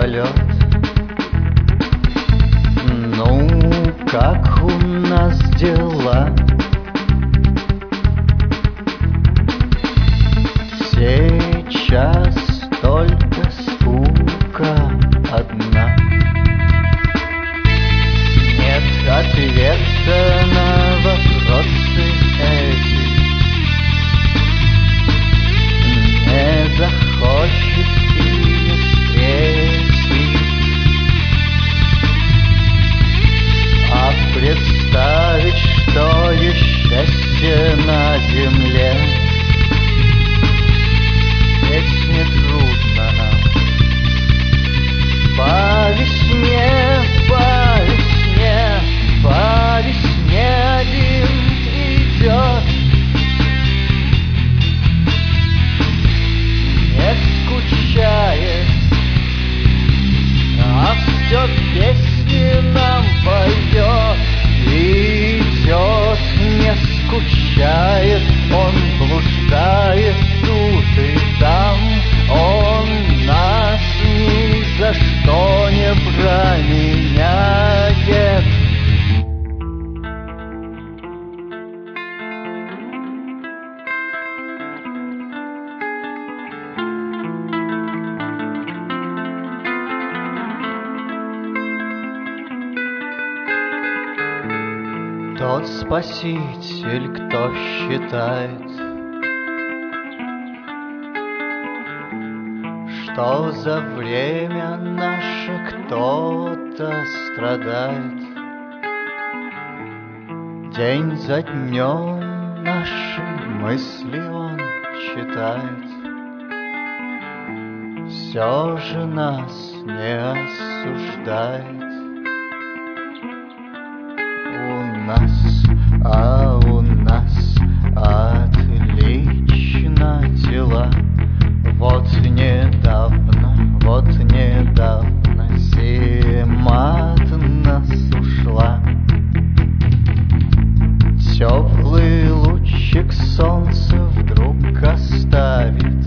полет. Ну, как у нас дела? Сейчас только скука одна. Нет ответа на вопросы эти. Не захочет и не встретит. А представить, что есть счастье на земле, ведь не трудно нам. По весне, по весне, по весне один идет. Не скучает, а все песни нам поет. Идет, не скучает, он блуждает тут и там. Он нас ни за что не променяет. Тот спаситель, кто считает, что за время наше кто-то страдает. День за днем наши мысли он читает. Все же нас не осуждает. У нас отлично дела. Вот недавно зима от нас ушла. Теплый лучик солнца вдруг оставит.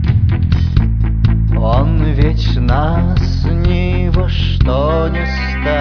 Он ведь нас ни во что не ставит.